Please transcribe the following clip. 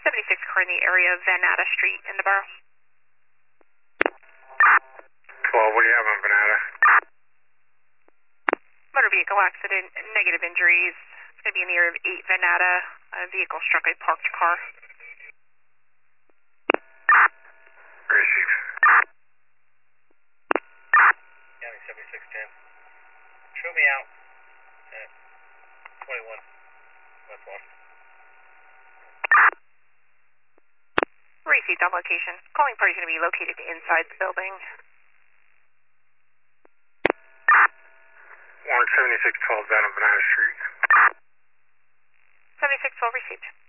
76 car in the area of Vanata Street in the borough. 12, what do you have on Vanata? Motor vehicle accident, negative injuries. It's going to be in the area of 8 Vanata. A vehicle struck a parked car. Receive. County 7610. Show me out at 21 West 1. Received on location. Calling party is going to be located inside the building. Warrant 7612 down on Banana Street. 7612 received.